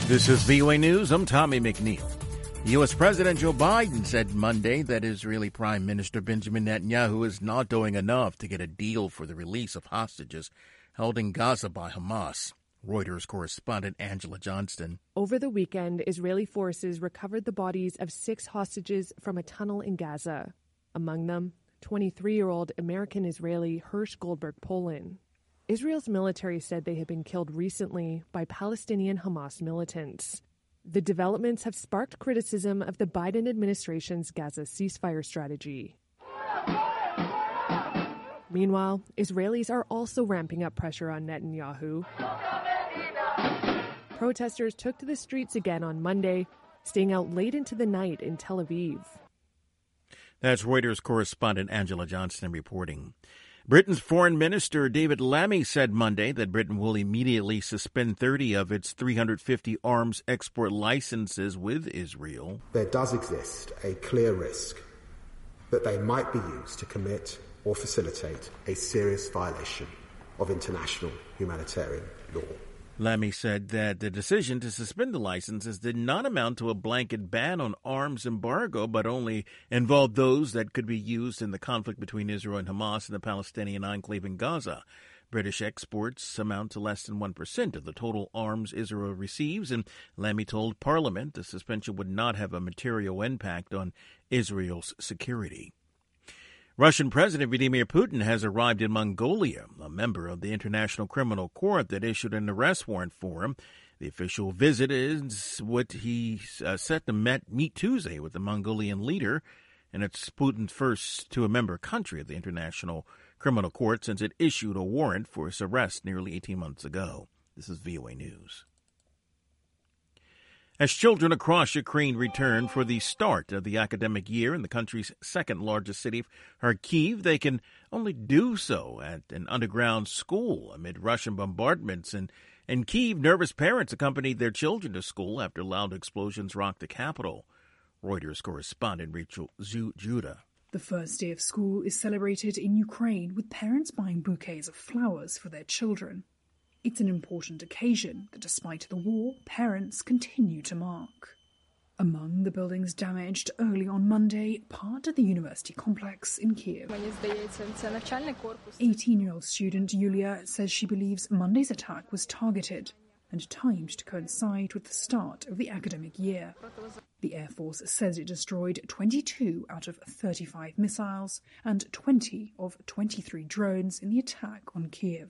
This is VOA News. I'm Tommy McNeil. U.S. President Joe Biden said Monday that Israeli Prime Minister Benjamin Netanyahu is not doing enough to get a deal for the release of hostages held in Gaza by Hamas. Reuters correspondent Angela Johnston. Over the weekend, Israeli forces recovered the bodies of 6 hostages from a tunnel in Gaza. Among them, 23-year-old American-Israeli Hirsch Goldberg Polin. Israel's military said they had been killed recently by Palestinian Hamas militants. The developments have sparked criticism of the Biden administration's Gaza ceasefire strategy. Meanwhile, Israelis are also ramping up pressure on Netanyahu. Protesters took to the streets again on Monday, staying out late into the night in Tel Aviv. That's Reuters correspondent Angela Johnston reporting. Britain's Foreign Minister David Lammy said Monday that Britain will immediately suspend 30 of its 350 arms export licenses with Israel. There does exist a clear risk that they might be used to commit or facilitate a serious violation of international humanitarian law. Lammy said that the decision to suspend the licenses did not amount to a blanket ban on arms embargo, but only involved those that could be used in the conflict between Israel and Hamas in the Palestinian enclave in Gaza. British exports amount to less than 1% of the total arms Israel receives, and Lammy told Parliament the suspension would not have a material impact on Israel's security. Russian President Vladimir Putin has arrived in Mongolia, a member of the International Criminal Court that issued an arrest warrant for him. The official visit is what he set to meet Tuesday with the Mongolian leader, and it's Putin's first to a member country of the International Criminal Court since it issued a warrant for his arrest nearly 18 months ago. This is VOA News. As children across Ukraine return for the start of the academic year in the country's second-largest city, Kharkiv, they can only do so at an underground school amid Russian bombardments. And in Kyiv, nervous parents accompanied their children to school after loud explosions rocked the capital. Reuters correspondent Rachel Judah. The first day of school is celebrated in Ukraine with parents buying bouquets of flowers for their children. It's an important occasion that, despite the war, parents continue to mark. Among the buildings damaged early on Monday, part of the university complex in Kyiv. 18-year-old student Yulia says she believes Monday's attack was targeted and timed to coincide with the start of the academic year. The Air Force says it destroyed 22 out of 35 missiles and 20 of 23 drones in the attack on Kyiv.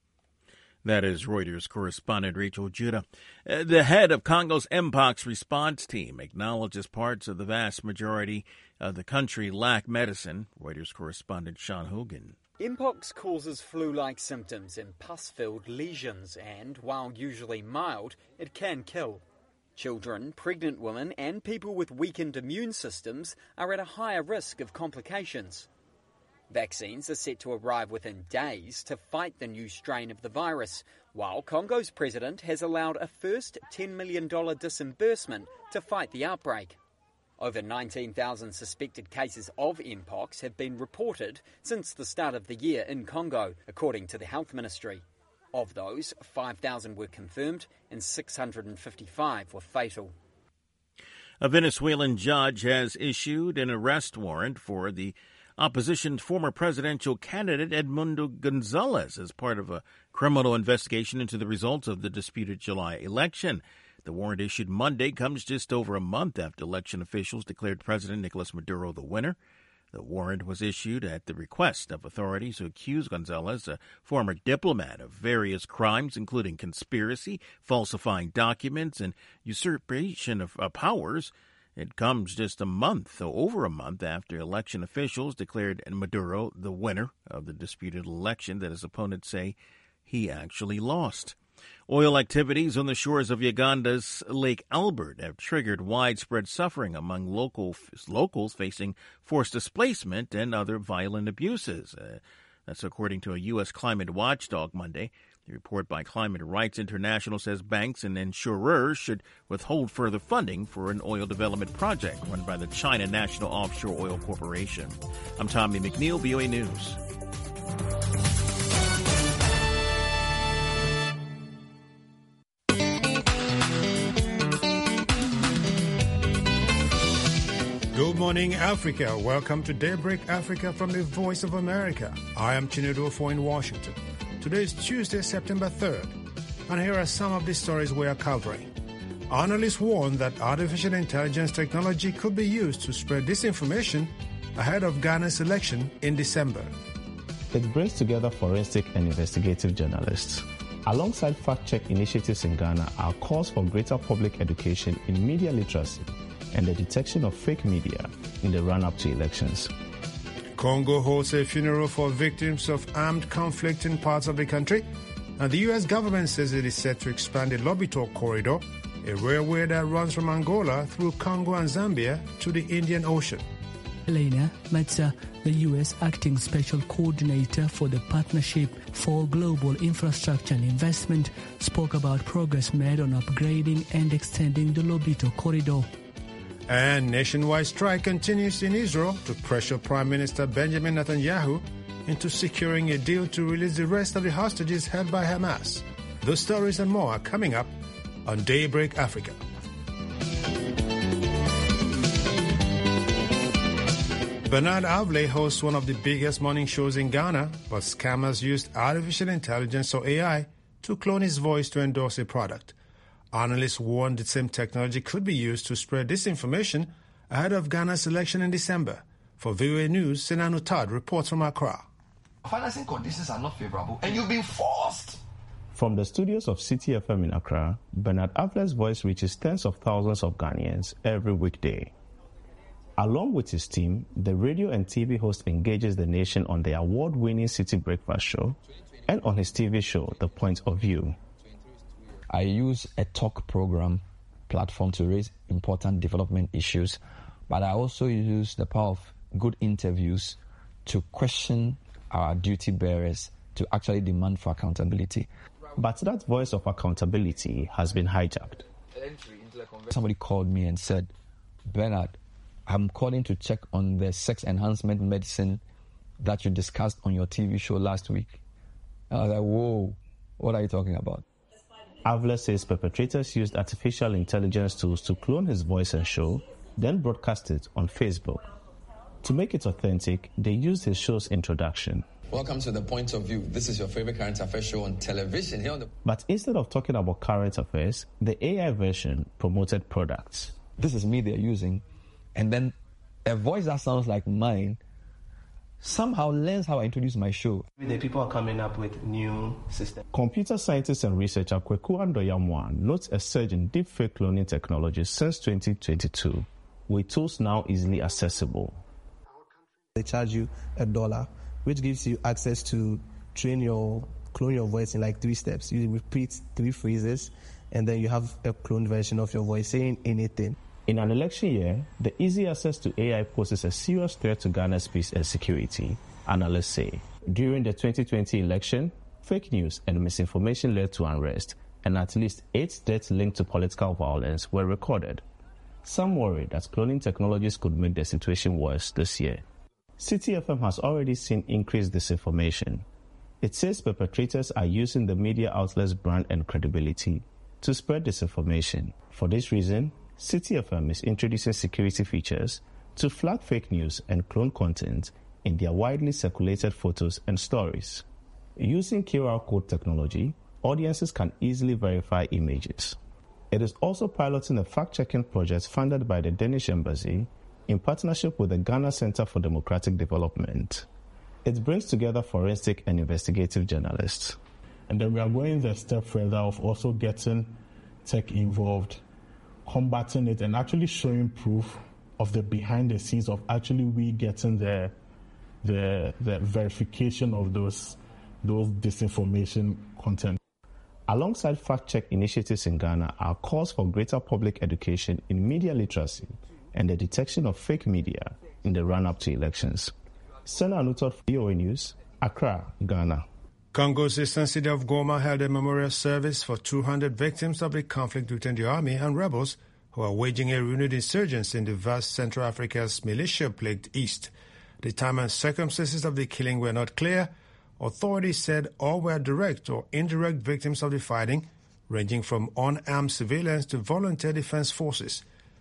That is Reuters correspondent Rachel Judah. The head of Congo's Mpox response team acknowledges parts of the vast majority of the country lack medicine. Reuters correspondent Sean Hogan. Mpox causes flu-like symptoms in pus-filled lesions and, while usually mild, it can kill. Children, pregnant women and people with weakened immune systems are at a higher risk of complications. Vaccines are set to arrive within days to fight the new strain of the virus, while Congo's president has allowed a first $10 million disbursement to fight the outbreak. Over 19,000 suspected cases of Mpox have been reported since the start of the year in Congo, according to the health ministry. Of those, 5,000 were confirmed and 655 were fatal. A Venezuelan judge has issued an arrest warrant for the opposition's former presidential candidate Edmundo Gonzalez as part of a criminal investigation into the results of the disputed July election. The warrant issued Monday comes just over a month after election officials declared President Nicolas Maduro the winner. The warrant was issued at the request of authorities who accuse Gonzalez, a former diplomat, of various crimes, including conspiracy, falsifying documents, and usurpation of powers. It comes just over a month after election officials declared Maduro the winner of the disputed election that his opponents say he actually lost. Oil activities on the shores of Uganda's Lake Albert have triggered widespread suffering among locals facing forced displacement and other violent abuses. That's according to a U.S. climate watchdog Monday. The report by Climate Rights International says banks and insurers should withhold further funding for an oil development project run by the China National Offshore Oil Corporation. I'm Tommy McNeil, VOA News. morning, Africa. Welcome to Daybreak Africa from the Voice of America. I am Chinedu Ofo in Washington. Today is Tuesday, September 3rd, and here are some of the stories we are covering. Analysts warn that artificial intelligence technology could be used to spread disinformation ahead of Ghana's election in December. It brings together forensic and investigative journalists. Alongside fact-check initiatives in Ghana are calls for greater public education in media literacy and the detection of fake media in the run-up to elections. Congo holds a funeral for victims of armed conflict in parts of the country, and the U.S. government says it is set to expand the Lobito Corridor, a railway that runs from Angola through Congo and Zambia to the Indian Ocean. Elena Metza, the U.S. Acting Special Coordinator for the Partnership for Global Infrastructure and Investment, spoke about progress made on upgrading and extending the Lobito Corridor. And nationwide strike continues in Israel to pressure Prime Minister Benjamin Netanyahu into securing a deal to release the rest of the hostages held by Hamas. Those stories and more are coming up on Daybreak Africa. Bernard Avle hosts one of the biggest morning shows in Ghana, but scammers used artificial intelligence or AI to clone his voice to endorse a product. Analysts warn the same technology could be used to spread disinformation ahead of Ghana's election in December. For VOA News, Senanu Tad reports from Accra. Financing conditions are not favorable and you've been forced. From the studios of City FM in Accra, Bernard Avle's voice reaches tens of thousands of Ghanaians every weekday. Along with his team, the radio and TV host engages the nation on the award-winning City Breakfast Show and on his TV show, The Point of View. I use a talk program platform to raise important development issues, but I also use the power of good interviews to question our duty bearers to actually demand for accountability. But that voice of accountability has been hijacked. Somebody called me and said, Bernard, I'm calling to check on the sex enhancement medicine that you discussed on your TV show last week. I was like, whoa, what are you talking about? Avle says perpetrators used artificial intelligence tools to clone his voice and show, then broadcast it on Facebook. To make it authentic, they used his show's introduction. Welcome to The Point of View. This is your favorite current affairs show on television. But instead of talking about current affairs, the AI version promoted products. This is me they're using. And then a voice that sounds like mine somehow learns how I introduce my show. The people are coming up with new systems. Computer scientist and researcher Kweku Andoyamwa notes a surge in deepfake cloning technology since 2022, with tools now easily accessible. They charge you $1, which gives you access to clone your voice in like 3 steps. You repeat 3 phrases, and then you have a cloned version of your voice saying anything. In an election year, the easy access to AI poses a serious threat to Ghana's peace and security, analysts say. During the 2020 election, fake news and misinformation led to unrest, and at least 8 deaths linked to political violence were recorded. Some worry that cloning technologies could make the situation worse this year. City FM has already seen increased disinformation. It says perpetrators are using the media outlet's brand and credibility to spread disinformation. For this reason, City FM is introducing security features to flag fake news and clone content in their widely circulated photos and stories. Using QR code technology, audiences can easily verify images. It is also piloting a fact-checking project funded by the Danish Embassy in partnership with the Ghana Center for Democratic Development. It brings together forensic and investigative journalists. And then we are going the step further of also getting tech involved, combating it, and actually showing proof of the behind the scenes of actually we getting the verification of those disinformation content. Alongside fact-check initiatives in Ghana are calls for greater public education in media literacy and the detection of fake media in the run-up to elections. Sena Anutot for VOA News, Accra, Ghana. Congo's eastern city of Goma held a memorial service for 200 victims of the conflict between the army and rebels who are waging a renewed insurgency in the vast Central Africa's militia-plagued east. The time and circumstances of the killing were not clear. Authorities said all were direct or indirect victims of the fighting, ranging from unarmed civilians to volunteer defense forces.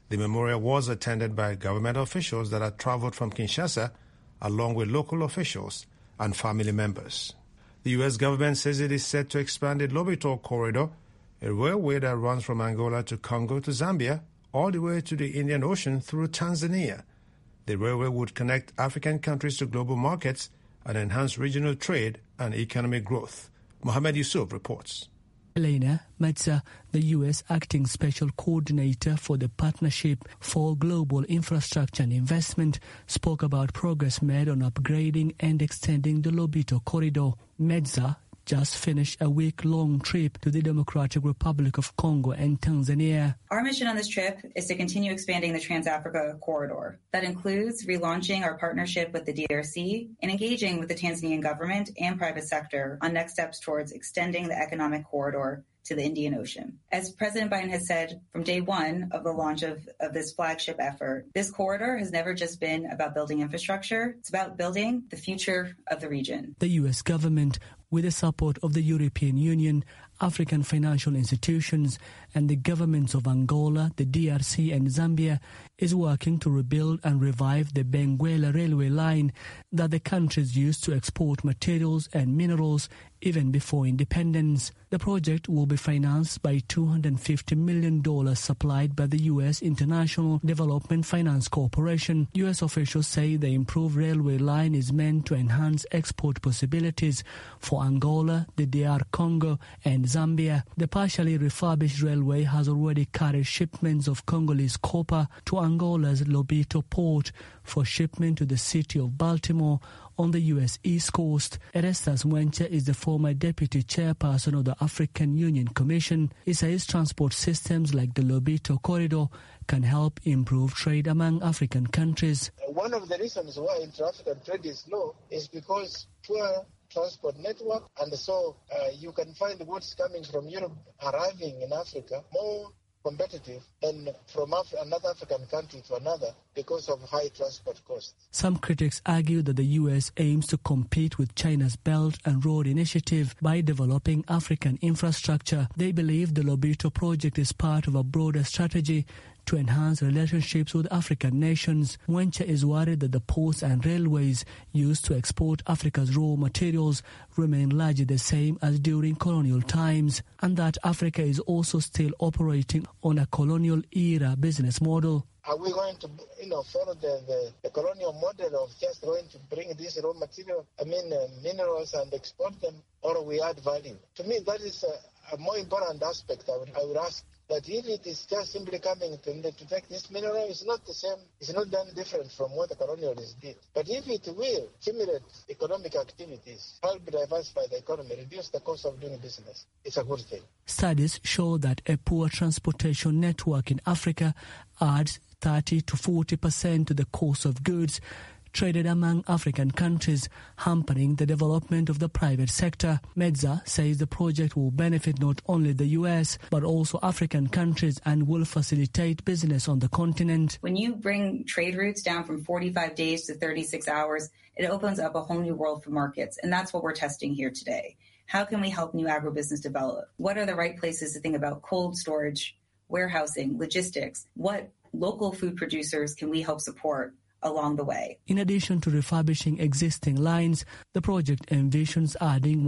The memorial was attended by government officials that had traveled from Kinshasa, along with local officials and family members. The U.S. government says it is set to expand the Lobito Corridor, a railway that runs from Angola to Congo to Zambia, all the way to the Indian Ocean through Tanzania. The railway would connect African countries to global markets and enhance regional trade and economic growth. Mohamed Yusuf reports. Elena Metza, the U.S. Acting Special Coordinator for the Partnership for Global Infrastructure and Investment, spoke about progress made on upgrading and extending the Lobito Corridor. Metza just finished a week-long trip to the Democratic Republic of Congo and Tanzania. Our mission on this trip is to continue expanding the Trans-Africa Corridor. That includes relaunching our partnership with the DRC and engaging with the Tanzanian government and private sector on next steps towards extending the economic corridor to the Indian Ocean. As President Biden has said from day one of the launch of this flagship effort, this corridor has never just been about building infrastructure. It's about building the future of the region. The U.S. government, with the support of the European Union, African financial institutions, and the governments of Angola, the DRC, and Zambia, is working to rebuild and revive the Benguela railway line that the countries used to export materials and minerals even before independence. The project will be financed by $250 million supplied by the U.S. International Development Finance Corporation. U.S. officials say the improved railway line is meant to enhance export possibilities for Angola, the DR Congo, and Zambia. The partially refurbished railway has already carried shipments of Congolese copper to Angola's Lobito port for shipment to the city of Baltimore on the U.S. East Coast. Erastus Mwenche is the former deputy chairperson of the African Union Commission. He says transport systems like the Lobito Corridor can help improve trade among African countries. One of the reasons why intra-African trade is low is because poor transport network, and so you can find what's coming from Europe arriving in Africa more competitive than from another African country to another because of high transport costs. Some critics argue that the U.S. aims to compete with China's Belt and Road Initiative by developing African infrastructure. They believe the Lobito project is part of a broader strategy to enhance relationships with African nations. Mwenche is worried that the ports and railways used to export Africa's raw materials remain largely the same as during colonial times, and that Africa is also still operating on a colonial-era business model. Are we going to, follow the colonial model of just going to bring this raw material, minerals, and export them, or we add value? To me, that is a more important aspect. I would ask that if it is just simply coming to take this mineral, it's not the same, it's not done different from what the colonialists did. But if it will stimulate economic activities, help diversify the economy, reduce the cost of doing business, it's a good thing. Studies show that a poor transportation network in Africa adds 30 to 40% to the cost of goods traded among African countries, hampering the development of the private sector. Metza says the project will benefit not only the U.S., but also African countries and will facilitate business on the continent. When you bring trade routes down from 45 days to 36 hours, it opens up a whole new world for markets, and that's what we're testing here today. How can we help new agribusiness develop? What are the right places to think about cold storage, warehousing, logistics? What local food producers can we help support along the way? In addition to refurbishing existing lines, the project envisions adding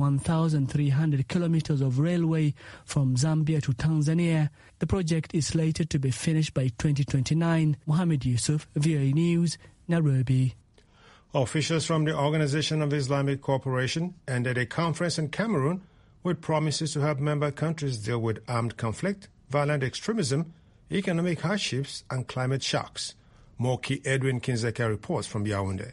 1,300 kilometers of railway from Zambia to Tanzania. The project is slated to be finished by 2029. Mohamed Yusuf, VOA News, Nairobi. Officials from the Organization of Islamic Cooperation ended a conference in Cameroon with promises to help member countries deal with armed conflict, violent extremism, economic hardships, and climate shocks. Moki Edwin Kinzeka reports from Yaoundé.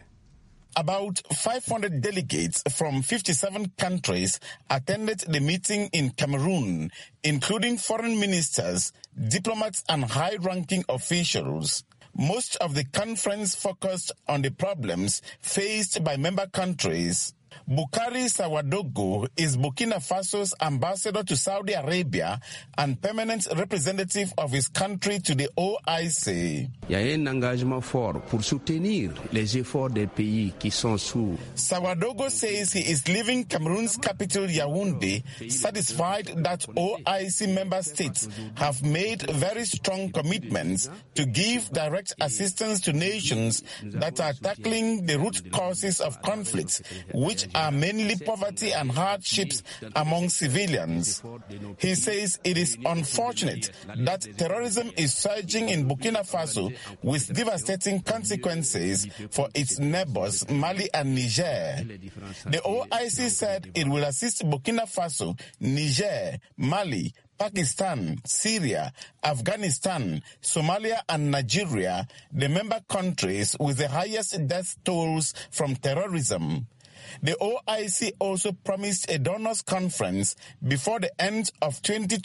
About 500 delegates from 57 countries attended the meeting in Cameroon, including foreign ministers, diplomats, and high-ranking officials. Most of the conference focused on the problems faced by member countries. Bukari Sawadogo is Burkina Faso's ambassador to Saudi Arabia and permanent representative of his country to the OIC. Il y a un engagement fort pour soutenir les efforts des pays qui sont sous. Sawadogo says he is leaving Cameroon's capital Yaoundé satisfied that OIC member states have made very strong commitments to give direct assistance to nations that are tackling the root causes of conflicts, which are mainly poverty and hardships among civilians. He says it is unfortunate that terrorism is surging in Burkina Faso with devastating consequences for its neighbors, Mali and Niger. The OIC said it will assist Burkina Faso, Niger, Mali, Pakistan, Syria, Afghanistan, Somalia and Nigeria, the member countries with the highest death tolls from terrorism. The OIC also promised a donors conference before the end of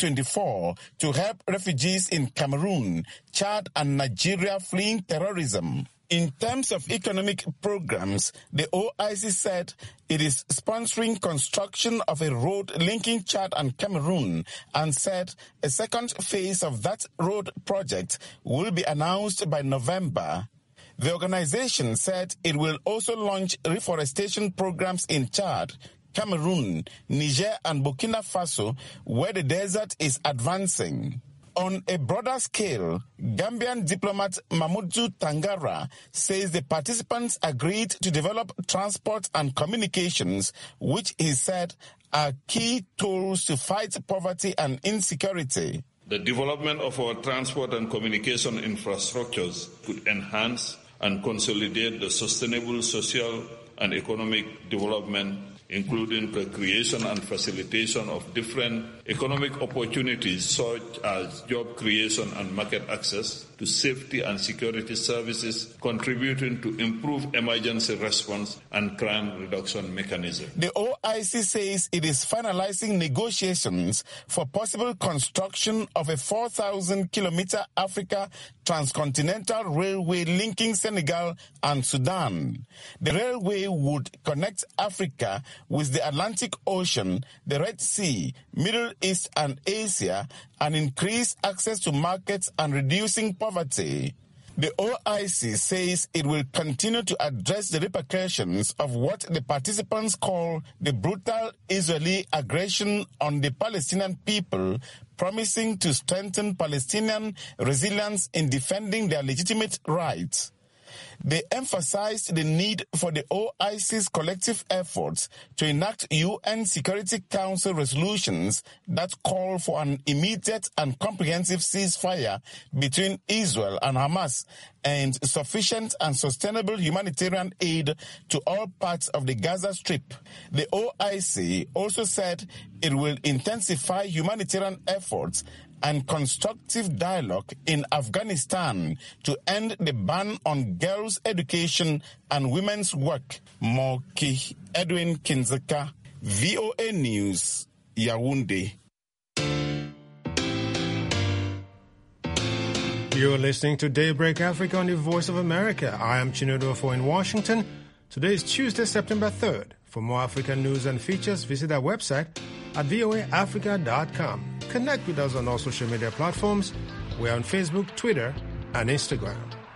2024 to help refugees in Cameroon, Chad and Nigeria fleeing terrorism. In terms of economic programs, the OIC said it is sponsoring construction of a road linking Chad and Cameroon and said a second phase of that road project will be announced by November. The organization said it will also launch reforestation programs in Chad, Cameroon, Niger and Burkina Faso, where the desert is advancing. On a broader scale, Gambian diplomat Mamoudou Tangara says the participants agreed to develop transport and communications, which he said are key tools to fight poverty and insecurity. The development of our transport and communication infrastructures could enhance and consolidate the sustainable social and economic development, including the creation and facilitation of different economic opportunities such as job creation and market access to safety and security services, contributing to improved emergency response and crime reduction mechanism. The OIC says it is finalizing negotiations for possible construction of a 4,000-kilometer Africa transcontinental railway linking Senegal and Sudan. The railway would connect Africa with the Atlantic Ocean, the Red Sea, Middle East and Asia, and increase access to markets and reducing poverty. The OIC says it will continue to address the repercussions of what the participants call the brutal Israeli aggression on the Palestinian people, promising to strengthen Palestinian resilience in defending their legitimate rights. They emphasized the need for the OIC's collective efforts to enact UN Security Council resolutions that call for an immediate and comprehensive ceasefire between Israel and Hamas and sufficient and sustainable humanitarian aid to all parts of the Gaza Strip. The OIC also said it will intensify humanitarian efforts and constructive dialogue in Afghanistan to end the ban on girls' education and women's work. Moki Edwin Kinzeka, VOA News, Yaoundé. You're listening to Daybreak Africa on the Voice of America. I am Chinedu Ofo in Washington. Today is Tuesday, September 3rd. For more African news and features, visit our website at voaafrica.com. Connect with us on all social media platforms. We're on Facebook, Twitter, and Instagram.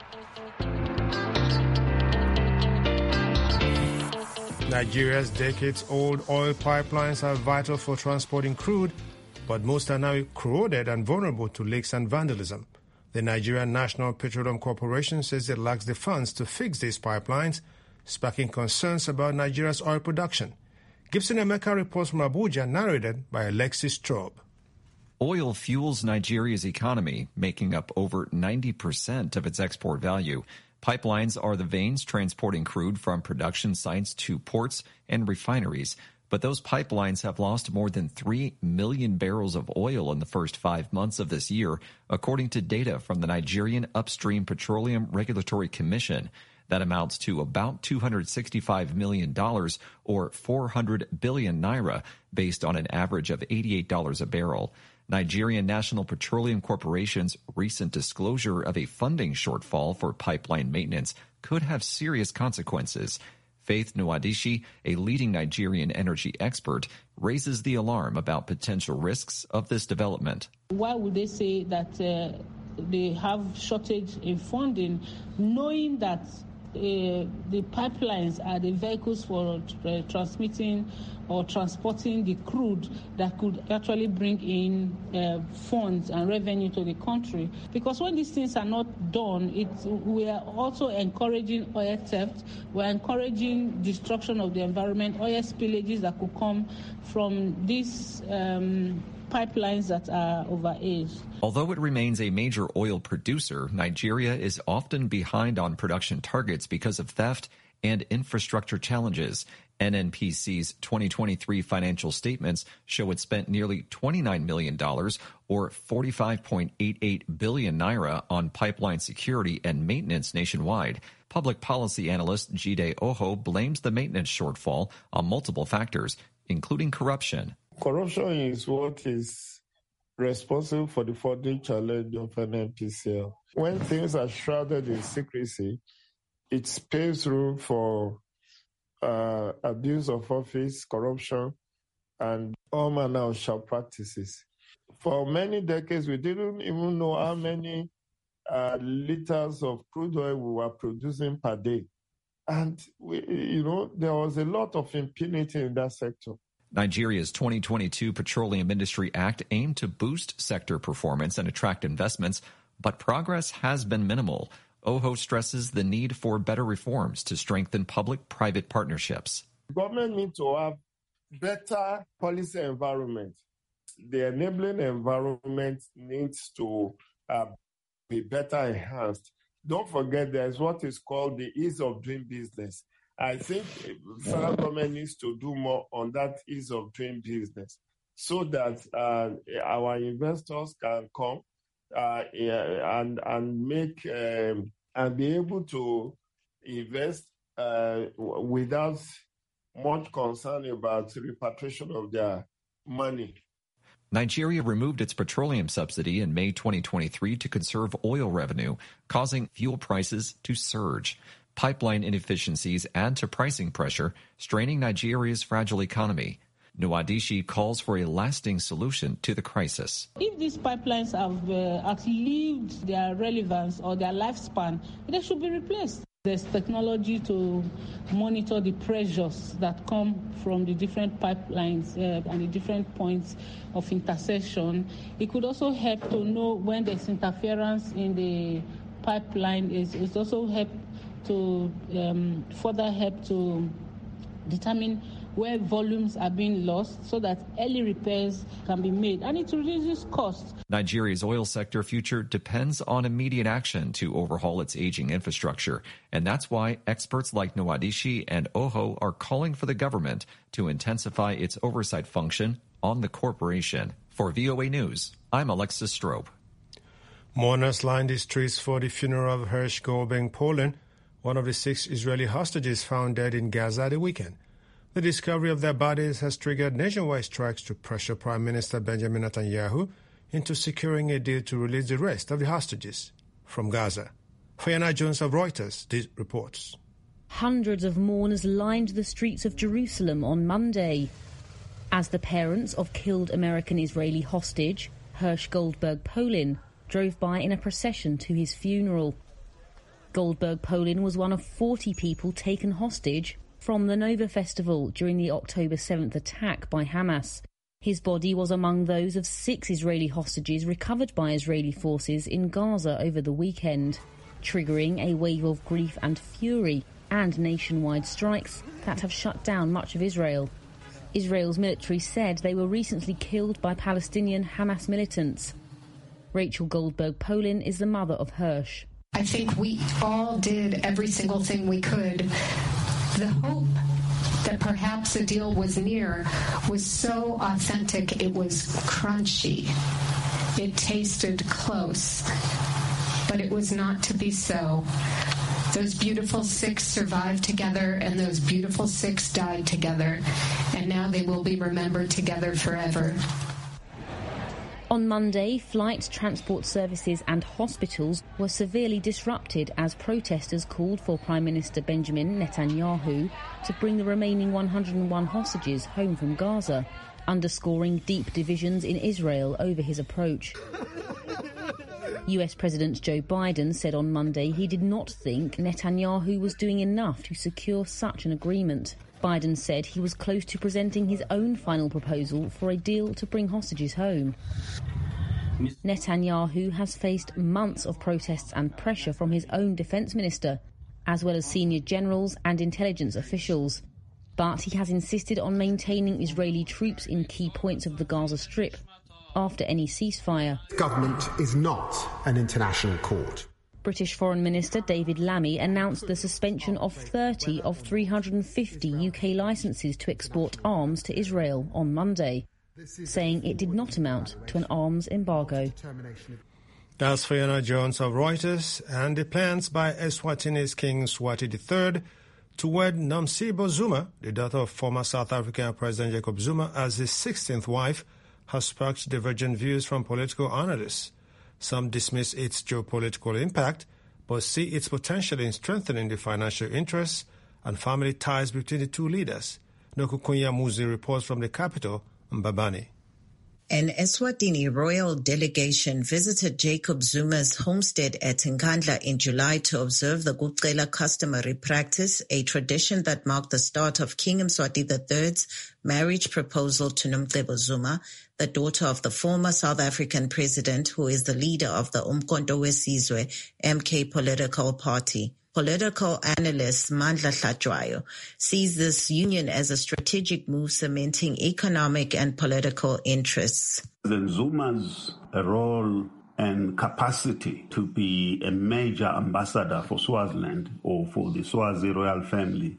Nigeria's decades-old oil pipelines are vital for transporting crude, but most are now corroded and vulnerable to leaks and vandalism. The Nigerian National Petroleum Corporation says it lacks the funds to fix these pipelines, sparking concerns about Nigeria's oil production. Gibson Emeka reports from Abuja, narrated by Alexis Straub. Oil fuels Nigeria's economy, making up over 90% of its export value. Pipelines are the veins transporting crude from production sites to ports and refineries. But those pipelines have lost more than 3 million barrels of oil in the first 5 months of this year, according to data from the Nigerian Upstream Petroleum Regulatory Commission. That amounts to about $265 million or 400 billion naira, based on an average of $88 a barrel. Nigerian National Petroleum Corporation's recent disclosure of a funding shortfall for pipeline maintenance could have serious consequences. Faith Nwoadishi, a leading Nigerian energy expert, raises the alarm about potential risks of this development. Why would they say that they have shortage in funding, knowing that the pipelines are the vehicles for transmitting or transporting the crude that could actually bring in funds and revenue to the country? Because when these things are not done, we are also encouraging oil theft, we're encouraging destruction of the environment, oil spillages that could come from these pipelines that are overaged. Although it remains a major oil producer, Nigeria is often behind on production targets because of theft and infrastructure challenges. NNPC's 2023 financial statements show it spent nearly $29 million, or 45.88 billion naira, on pipeline security and maintenance nationwide. Public policy analyst Jide Oho blames the maintenance shortfall on multiple factors, including corruption. Corruption is what is responsible for the funding challenge of NNPCL. When things are shrouded in secrecy, it paves room for abuse of office, corruption, and all manner of sharp practices. For many decades, we didn't even know how many liters of crude oil we were producing per day. And, there was a lot of impunity in that sector. Nigeria's 2022 Petroleum Industry Act aimed to boost sector performance and attract investments, but progress has been minimal. Oho stresses the need for better reforms to strengthen public-private partnerships. Government needs to have better policy environment. The enabling environment needs to be better enhanced. Don't forget there's what is called the ease of doing business. I think federal government needs to do more on that ease of doing business so that our investors can come and make and be able to invest without much concern about repatriation of their money. Nigeria removed its petroleum subsidy in May 2023 to conserve oil revenue, causing fuel prices to surge. Pipeline inefficiencies add to pricing pressure, straining Nigeria's fragile economy. Nwoadishi calls for a lasting solution to the crisis. If these pipelines have outlived their relevance or their lifespan, they should be replaced. There's technology to monitor the pressures that come from the different pipelines and the different points of intersection. It could also help to know when there's interference in the pipeline. It's also help to further help to determine where volumes are being lost so that early repairs can be made, and it reduces costs. Nigeria's oil sector future depends on immediate action to overhaul its aging infrastructure, and that's why experts like Nwoadishi and Oho are calling for the government to intensify its oversight function on the corporation. For VOA News, I'm Alexis Strobe. Mourners lined the streets for the funeral of Hersh Goldberg Polin, one of the 6 Israeli hostages found dead in Gaza the weekend. The discovery of their bodies has triggered nationwide strikes to pressure Prime Minister Benjamin Netanyahu into securing a deal to release the rest of the hostages from Gaza. Fiona Jones of Reuters reports. Hundreds of mourners lined the streets of Jerusalem on Monday as the parents of killed American-Israeli hostage Hersh Goldberg Polin drove by in a procession to his funeral. Goldberg Polin was one of 40 people taken hostage from the Nova Festival during the October 7th attack by Hamas. His body was among those of 6 Israeli hostages recovered by Israeli forces in Gaza over the weekend, triggering a wave of grief and fury and nationwide strikes that have shut down much of Israel. Israel's military said they were recently killed by Palestinian Hamas militants. Rachel Goldberg Polin is the mother of Hersh. I think we all did every single thing we could. The hope that perhaps a deal was near was so authentic it was crunchy. It tasted close, but it was not to be so. Those beautiful 6 survived together, and those beautiful 6 died together, and now they will be remembered together forever. On Monday, flights, transport services and hospitals were severely disrupted as protesters called for Prime Minister Benjamin Netanyahu to bring the remaining 101 hostages home from Gaza, underscoring deep divisions in Israel over his approach. US President Joe Biden said on Monday he did not think Netanyahu was doing enough to secure such an agreement. Biden said he was close to presenting his own final proposal for a deal to bring hostages home. Netanyahu has faced months of protests and pressure from his own defence minister, as well as senior generals and intelligence officials. But he has insisted on maintaining Israeli troops in key points of the Gaza Strip after any ceasefire. Government is not an international court. British Foreign Minister David Lammy announced the suspension of 30 of 350 UK licences to export arms to Israel on Monday, saying it did not amount to an arms embargo. That's Fiona Jones of Reuters. And the plans by Eswatini's King Mswati III to wed Nomcebo Zuma, the daughter of former South African President Jacob Zuma, as his 16th wife, has sparked divergent views from political analysts. Some dismiss its geopolitical impact, but see its potential in strengthening the financial interests and family ties between the two leaders. Nokukunya Muzi reports from the capital, Mbabane. An Eswatini royal delegation visited Jacob Zuma's homestead at Nkandla in July to observe the Gucela customary practice, a tradition that marked the start of King Mswati III's marriage proposal to Nomcebo Zuma, the daughter of the former South African president, who is the leader of the Umkhonto weSizwe MK political party. Political analyst Mandla Hlatshwayo sees this union as a strategic move cementing economic and political interests. Zuma's role and capacity to be a major ambassador for Swaziland or for the Swazi royal family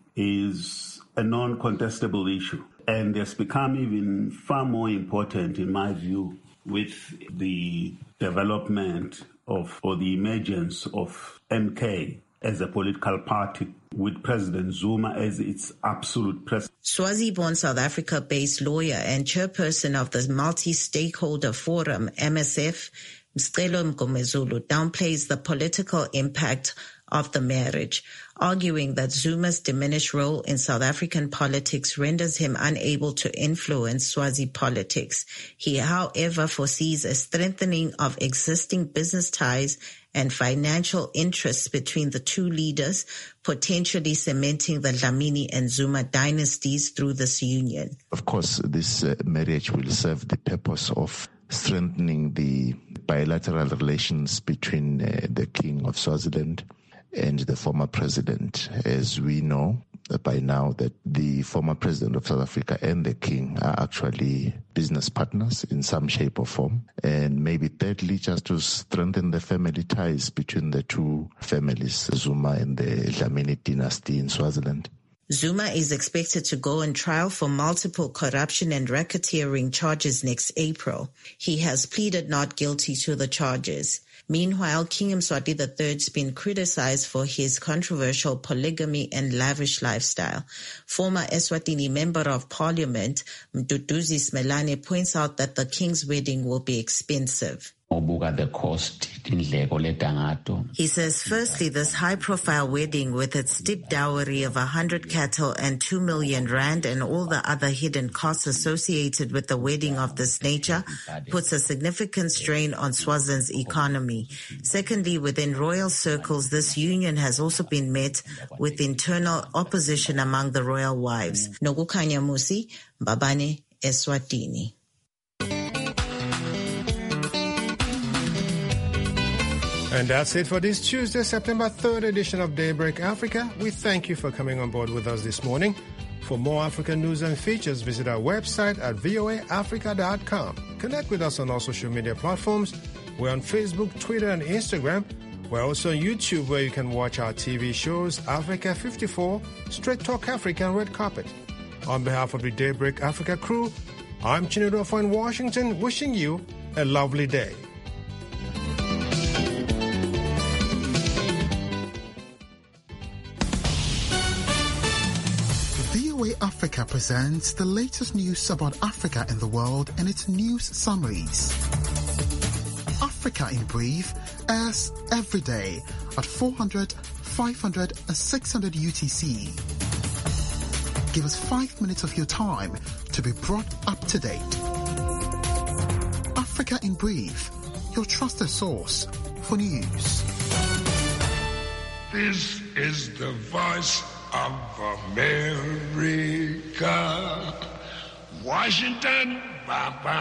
is a non-contestable issue, and has become even far more important, in my view, with the development of or the emergence of MK as a political party, with President Zuma as its absolute president. Swazi-born South Africa-based lawyer and chairperson of the Multi-Stakeholder Forum, MSF, Mcelo Mgomezulu, downplays the political impact of the marriage, arguing that Zuma's diminished role in South African politics renders him unable to influence Swazi politics. He, however, foresees a strengthening of existing business ties and financial interests between the two leaders, potentially cementing the Dlamini and Zuma dynasties through this union. Of course, this marriage will serve the purpose of strengthening the bilateral relations between the King of Swaziland and the former president. As we know by now that the former president of South Africa and the king are actually business partners in some shape or form. And maybe thirdly, just to strengthen the family ties between the two families, Zuma and the Dlamini dynasty in Swaziland. Zuma is expected to go on trial for multiple corruption and racketeering charges next April. He has pleaded not guilty to the charges. Meanwhile, King Mswati III has been criticized for his controversial polygamy and lavish lifestyle. Former Eswatini Member of Parliament, Mduduzi Smelane, points out that the king's wedding will be expensive. The cost. He says, firstly, this high-profile wedding with its steep dowry of 100 cattle and 2 million rand and all the other hidden costs associated with the wedding of this nature puts a significant strain on Swaziland's economy. Secondly, within royal circles, this union has also been met with internal opposition among the royal wives. Nokukanya Musi, Mbabane, Eswatini. And that's it for this Tuesday, September 3rd edition of Daybreak Africa. We thank you for coming on board with us this morning. For more African news and features, visit our website at voaafrica.com. Connect with us on all social media platforms. We're on Facebook, Twitter, and Instagram. We're also on YouTube, where you can watch our TV shows, Africa 54, Straight Talk Africa, and Red Carpet. On behalf of the Daybreak Africa crew, I'm Chinudofo in Washington, wishing you a lovely day. VOA Africa presents the latest news about Africa and the world and its news summaries. Africa in Brief airs every day at 400, 500 and 600 UTC. Give us 5 minutes of your time to be brought up to date. Africa in Brief, your trusted source for news. This is the voice of America. Washington,